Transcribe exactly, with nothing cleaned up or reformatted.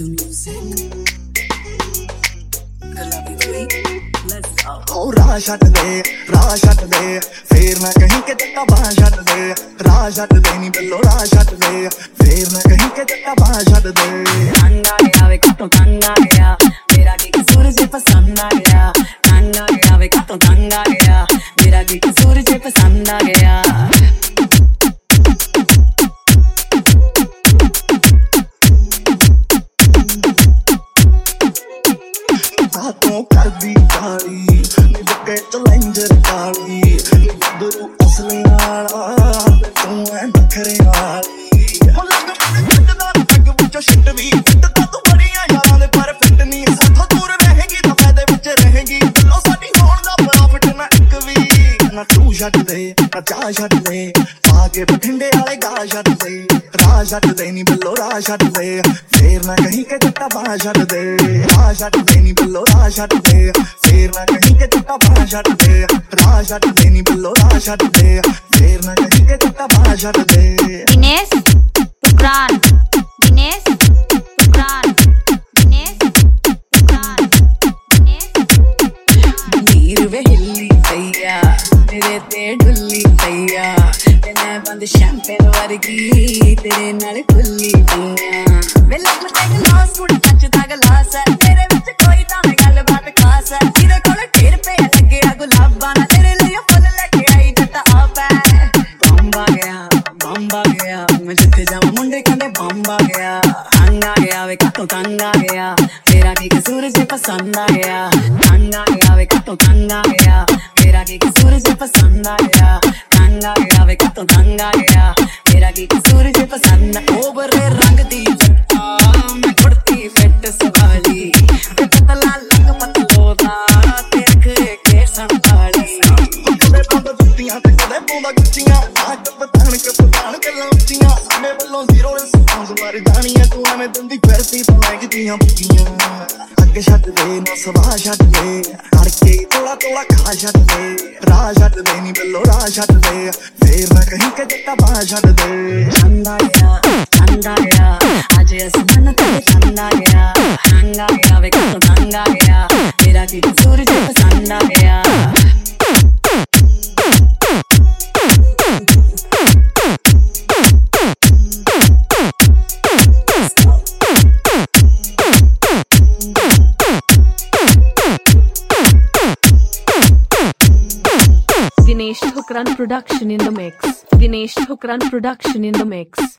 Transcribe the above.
the music. ओ राह छड्ड दे राह छड्ड दे फेर ना कहीं के जट्टा बाह छड्ड दे राह छड्ड दे नी बिल्लो राह छड्ड दे फेर ना कहीं के जट्टा बाह छड्ड दे तंग आ गया वे कातों तंग आ गया मेरा की कसूर जे पसंद आ गया तंग आ गया वे कातों तंग आ गया मेरा की कसूर जे पसंद आ गया बातों कर दी काली बुके चैलेंजर काली गुरु असली वाला तू है नखरे वाली हो लग फटदा लग विच शिट भी फटदा तू बड़ियां यारां दे पर फिट नहीं साथों दूर रहेगी तो फायदे विच रहेगी लो साडी होण दा प्रॉफिट ना एक भी ना तू छड्ड दे ना चाह छड्ड दे आगे बठिंडे वाले गा छड्ड दे राह छड्ड दे नी बिल्लो राह छड्ड दे फेर ना कहीं के जट्टा बाह छड्ड दे राह छड्ड दे नी बिल्लो राह छड्ड दे फेर ना कहीं के जट्टा बाह छड्ड दे राह छड्ड दे नी बिल्लो राह छड्ड दे फेर ना कहीं के जट्टा बाह छड्ड दे दिनेश फुकरान दिनेश फुकरान दिनेश फुकरान दिनेश नीर वे हिल्ली तैया तेरे ते डुल्ली तैया ते मैं बंद शैंपेन वर्गी तेरे नाल खुल्ली तैया वे लग ते ग्लास कुड़ी टच दा ग्लास है तेरे विच कोई तां गल बात खास है तेरे कोल ढेर पे लगे आ गुलाबां ना तेरे लिए फुल लेके आई जट्टा आप है बंब आ गया बंब आ गया मैं जिथे जावां मुंडे कहंदे बंब आ गया तंग आ गया वे कातों तंग आ गया मेरा की कसूर जे पसंद आ गया तंग आ गया वे कातों तंग आ गया मेरा की कसूर जे पसंद आ गया तंग आ गया वे कातों तंग आ गया मेरा की कसूर जे पसंद ओवर रंग दी जट्टा मैं कुड़ती फिट सवाली ते पतला लंग पतलो दा ते अख के संभाली कदे पांदा जुत्तियां ते कदे पांदा गुच्चियां आग पतान के पतान के लौचियां साडे ਵੱਲੋਂ ਜ਼ੀਰੋ ਰਿਸਪੌਂਸ ਮਾਰ ਜਾਣੀਆਂ ਤੂੰ ਐਵੇਂ ਦੰਦੀ ਫਿਰਦੀ ਪਲਾਈ ਕਿਤੀਆਂ ਬੁੱਕੀਆਂ ਅੱਗ ਛੱਡ ਦੇ ਨਾ ਸਵਾਹ ਛੱਡ ਦੇ ਕਰਕੇ ਤੋੜਾ ਤੋੜਾ ਖਾ ਛੱਡ ਦੇ ਰਾਹ ਛੱਡ ਦੇ ਨੀ ਬਿੱਲੋ ਰਾਹ ਛੱਡ ਦੇ ਫੇਰ ਨਾ ਕਹੀਂ ਕਿ ਜੱਟਾ ਬਾਹ ਛੱਡ ਦੇ ਤੰਗ ਆ ਗਿਆ ਤੰਗ ਆ ਗਿਆ ਅੱਜ ਅਸਮਾਨ ਤੇ ਤੰਗ ਆ ਗਿਆ ਤੰਗ ਆ ਗਿਆ ਵੇ ਕਾਤੋਂ ਤੰਗ ਆ ਗਿਆ ਮੇਰਾ ਕੀ ਕਸੂਰ ਜੇ ਪਸੰਦ ਆ ਗਿਆ Dinesh Thukran production in the mix. Dinesh Thukran production in the mix.